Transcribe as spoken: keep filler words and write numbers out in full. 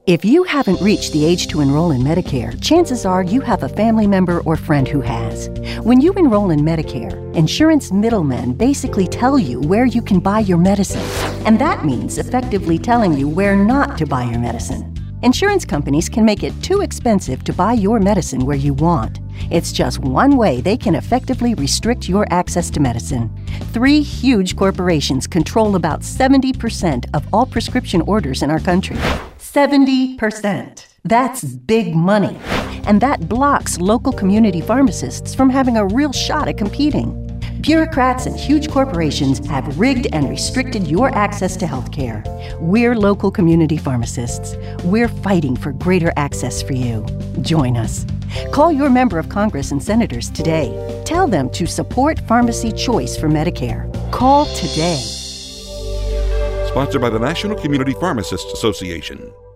If you haven't reached the age to enroll in Medicare, chances are you have a family member or friend who has. When you enroll in Medicare, insurance middlemen basically tell you where you can buy your medicine. And that means effectively telling you where not to buy your medicine. Insurance companies can make it too expensive to buy your medicine where you want. It's just one way they can effectively restrict your access to medicine. Three huge corporations control about seventy percent of all prescription orders in our country. seventy percent. That's big money. And that blocks local community pharmacists from having a real shot at competing. Bureaucrats and huge corporations have rigged and restricted your access to health care. We're local community pharmacists. We're fighting for greater access for you. Join us. Call your member of Congress and senators today. Tell them to support pharmacy choice for Medicare. Call today. Sponsored by the National Community Pharmacists Association.